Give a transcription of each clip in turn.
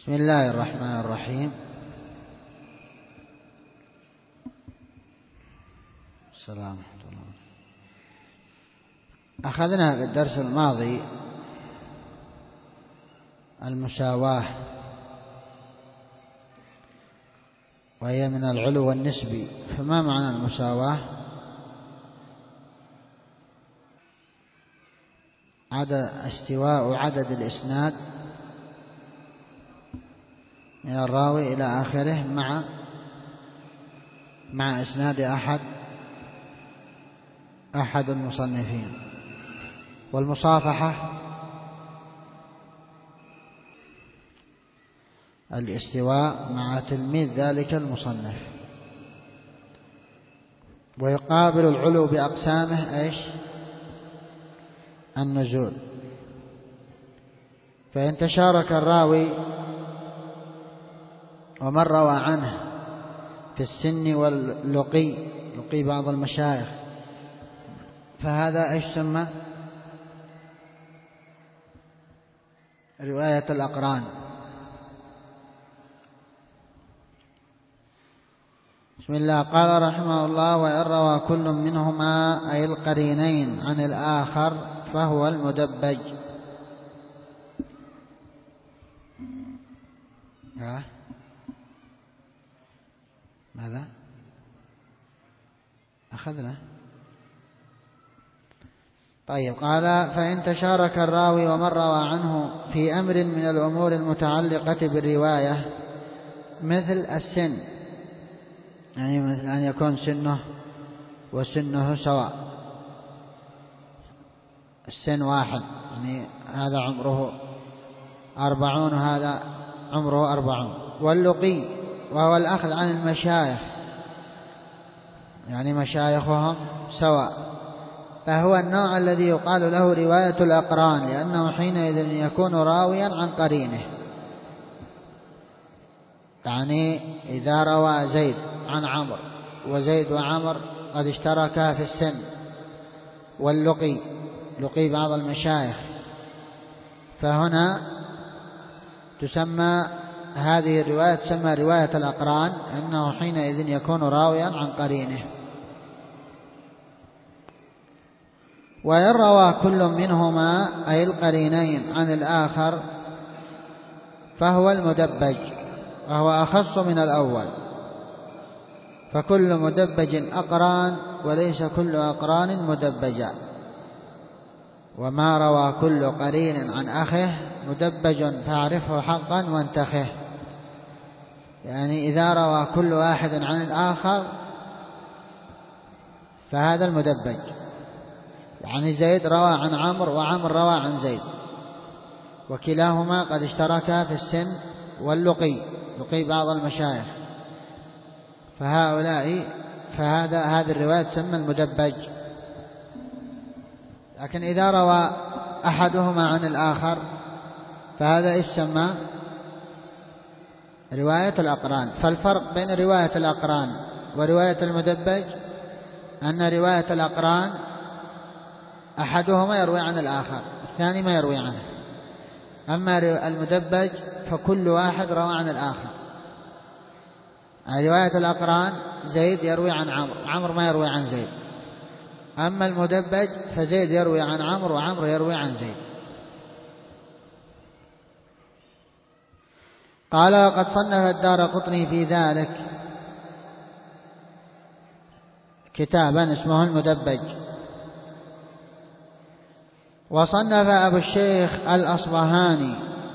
بسم الله الرحمن الرحيم. السلام عليكم. أخذنا في الدرس الماضي المساواة، وهي من العلو النسبي. فما معنى المساواة؟ استواء عدد الإسناد من الراوي إلى آخره مع إسناد أحد المصنفين. والمصافحة الاستواء مع تلميذ ذلك المصنف. ويقابل العلو بأقسامه النزول. فإن تشارك الراوي ومن روى عنه في السن واللقي بعض المشايخ، فهذا يسمى رواية الأقران. بسم الله. قال رحمه الله: وإن روى كل منهما أي القرينين عن الآخر فهو المدبج. ماذا أخذنا؟ طيب. قال: فإن تشارك الراوي ومن روى عنه في أمر من الأمور المتعلقة بالرواية، مثل السن، يعني مثل أن يكون سنه وسنه سواء، السن واحد، يعني هذا عمره 40 وهذا عمره 40. واللقي وهو الأخذ عن المشايخ، يعني مشايخهم سواء، فهو النوع الذي يقال له رواية الأقران، لأنه حينئذ يكون راويا عن قرينه. يعني إذا روى زيد عن عمرو، وزيد وعمر قد اشتركا في السن واللقي، لقي بعض المشايخ، فهنا تسمى هذه الرواية تسمى رواية الأقران، أنه حينئذ يكون راويا عن قرينه. وإن روى كل منهما أي القرينين عن الآخر فهو المدبج، وهو أخص من الأول. فكل مدبج أقران، وليس كل أقران مدبجا. وما روى كل قرين عن أخه مدبج فاعرفه حقا وانتخه. يعني إذا روى كل واحد عن الآخر فهذا المدبج. يعني زيد روى عن عمرو وعمرو روى عن زيد، وكلاهما قد اشتركا في السن واللقي، لقي بعض المشايخ، هذه الرواية تسمى المدبج. لكن إذا روى أحدهما عن الآخر فهذا يسمى رواية الأقران. فالفرق بين رواية الأقران ورواية المدبج أن رواية الأقران أحدهما يروي عن الآخر، الثاني ما يروي عنه. أما المدبج فكل واحد روى عن الآخر. رواية الأقران زيد يروي عن عمرو، عمرو ما يروي عن زيد. أما المدبج فزيد يروي عن عمرو وعمرو يروي عن زيد. قال: وقد صنف الدارقطني في ذلك كتابا اسمه المدبج. وصنف أبو الشيخ الأصبهاني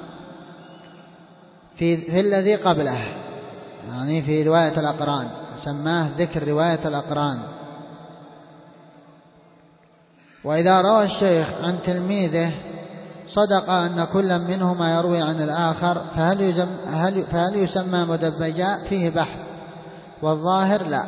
في الذي قبله، يعني في رواية الأقران، سماه ذكر رواية الأقران. وإذا روى الشيخ عن تلميذه صدق أن كل منهما يروي عن الآخر، فهل يسمى مدبجا؟ فيه بحث، والظاهر لا،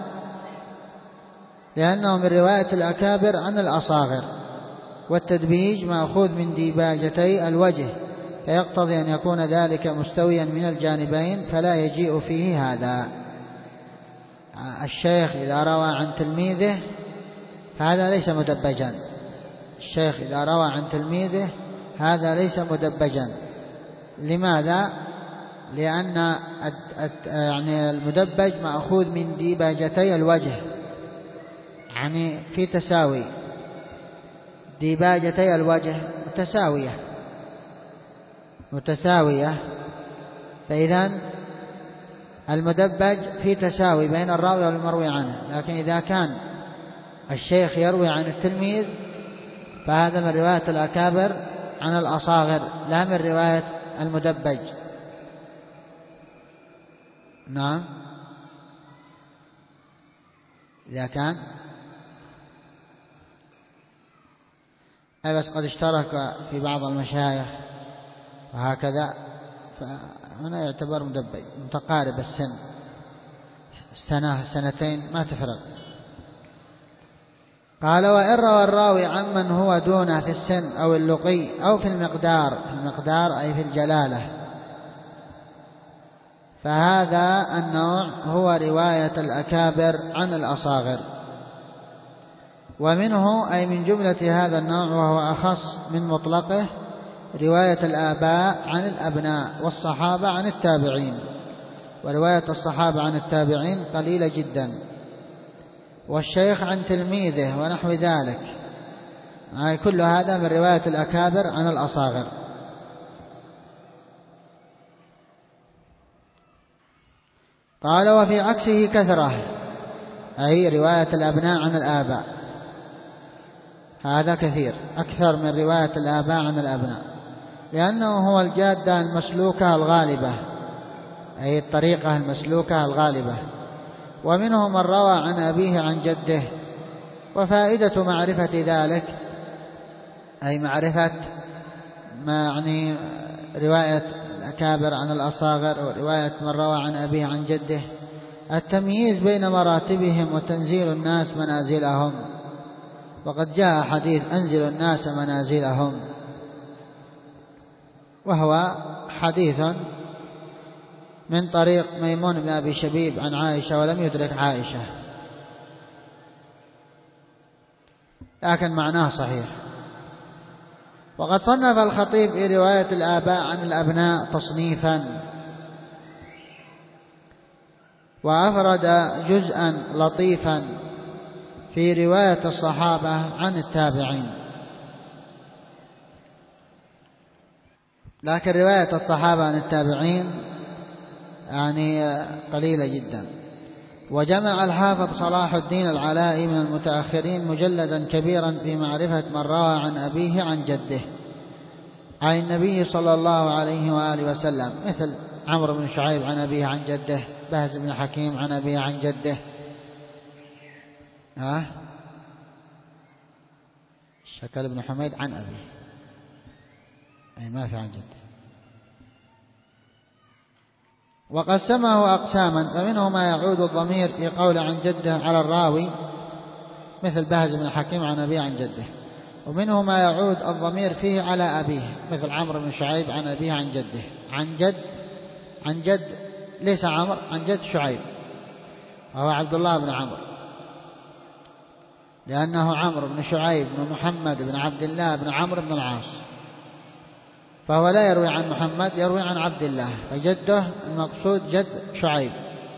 لأنه من رواية الأكابر عن الأصاغر، والتدبيج مأخوذ من ديباجتي الوجه، فيقتضي أن يكون ذلك مستويا من الجانبين، فلا يجيء فيه هذا. الشيخ إذا روى عن تلميذه هذا ليس مدبجا. الشيخ إذا روى عن تلميذه هذا ليس مدبجا. لماذا؟ لأن يعني المدبج مأخوذ من ديباجتي الوجه، يعني في تساوي، ديباجتي الوجه متساوية، فإذا المدبج في تساوي بين الراوي والمروي عنه. لكن إذا كان الشيخ يروي عن التلميذ فهذا من رواية الأكابر عن الأصاغر لا من رواية المدبج. نعم، إذا كان بس قد اشترك في بعض المشايخ وهكذا فهنا يعتبر مدبج متقارب السن، سنة سنتين ما تفرق. قال وإن روى الراوي عمن هو دونه في السن أو اللقي أو في المقدار أي في الجلالة، فهذا النوع هو رواية الأكابر عن الأصاغر. ومنه أي من جملة هذا النوع وهو أخص من مطلقه رواية الآباء عن الأبناء والصحابة عن التابعين، ورواية الصحابة عن التابعين قليلة جدا، والشيخ عن تلميذه ونحو ذلك، كل هذا من رواية الأكابر عن الأصاغر. قال وفي عكسه كثرة، أي رواية الأبناء عن الآباء، هذا كثير أكثر من رواية الآباء عن الأبناء، لأنه هو الجادة المسلوكة الغالبة، أي الطريقة المسلوكة الغالبة. ومنهم من روى عن أبيه عن جده، وفائدة معرفة ذلك أي معرفة ما يعني رواية الأكابر عن الأصاغر ورواية من روى عن أبيه عن جده التمييز بين مراتبهم وتنزيل الناس منازلهم. وقد جاء حديث أنزل الناس منازلهم، وهو حديث من طريق ميمون بن أبي شبيب عن عائشة ولم يدرك عائشة، لكن معناه صحيح. وقد صنف الخطيب في رواية الآباء عن الأبناء تصنيفا، وأفرد جزءا لطيفا في رواية الصحابة عن التابعين، لكن رواية الصحابة عن التابعين يعني قليلة جدا. وجمع الحافظ صلاح الدين العلائي من المتأخرين مجلدا كبيرا في معرفة من روى عن أبيه عن جده عن النبي صلى الله عليه وآله وسلم، مثل عمرو بن شعيب عن أبيه عن جده، بهز بن حكيم عن أبيه عن جده. شكل بن حميد عن أبيه، أي ما في عن جده. وقسمه أقساما، فمنه ما يعود الضمير في قول عن جده على الراوي مثل بهز بن حكيم عن أبيه عن جده، ومنه ما يعود الضمير فيه على أبيه مثل عمرو بن شعيب عن أبيه عن جده. عن جد ليس عمرو، عن جد شعيب، وهو عبد الله بن عمرو، لأنه عمرو بن شعيب بن محمد بن عبد الله بن عمرو بن العاص، فهو لا يروي عن محمد، يروي عن عبد الله، فجده المقصود جد شعيب.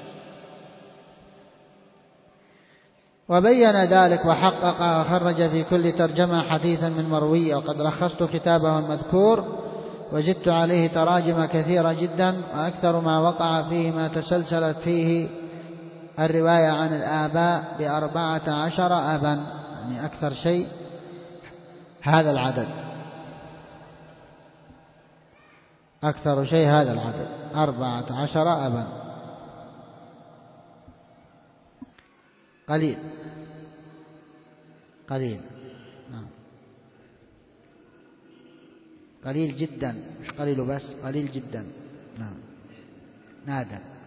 وبين ذلك وحقق وخرج في كل ترجمة حديثا من مروي، وقد لخصت كتابه المذكور وجدت عليه تراجم كثيرة جدا، وأكثر ما وقع فيه ما تسلسلت فيه الرواية عن الآباء ب14 أبا، يعني أكثر شيء هذا العدد، أكثر شيء هذا العدد 14 أبا. قليل نعم، قليل جدا، مش قليل بس، قليل جدا، نعم، نادر.